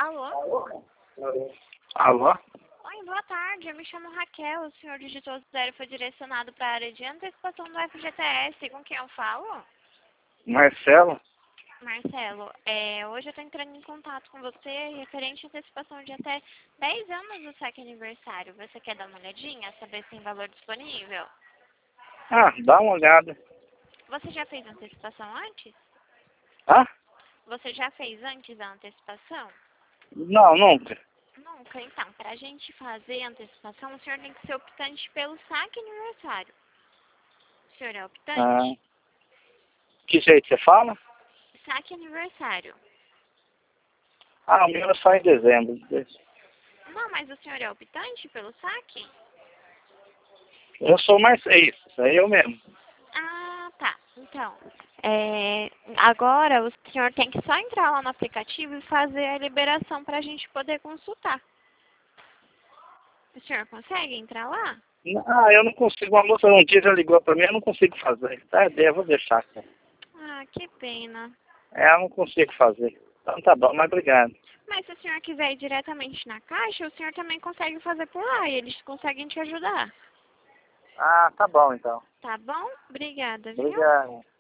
Alô? Alô? Oi, boa tarde. Eu me chamo Raquel. O senhor digitou 0 foi direcionado para a área de antecipação do FGTS. Com quem eu falo? Marcelo? Marcelo, hoje eu estou entrando em contato com você referente à antecipação de até 10 anos do saque aniversário. Você quer dar uma olhadinha, saber se tem valor disponível? Ah, dá uma olhada. Você já fez antecipação antes? Ah? Você já fez antes a antecipação? Não, nunca. Nunca. Então, para a gente fazer a antecipação, o senhor tem que ser optante pelo saque aniversário. O senhor é Ah, optante? que jeito você fala? Saque aniversário. Ah, o meu é só em dezembro. Não, mas o senhor é optante pelo saque? Eu sou isso aí eu mesmo. Ah, tá. Então, agora o senhor tem que só entrar lá no aplicativo e fazer a liberação para a gente poder consultar. O senhor consegue entrar lá? Ah, eu não consigo. Uma moça um dia já ligou pra mim, eu não consigo fazer. Tá, eu vou deixar. Ah, que pena. Eu não consigo fazer. Então tá bom, mas obrigado. Mas se o senhor quiser ir diretamente na caixa, o senhor também consegue fazer por lá e eles conseguem te ajudar. Ah, tá bom então. Tá bom? Obrigada, viu? Obrigado.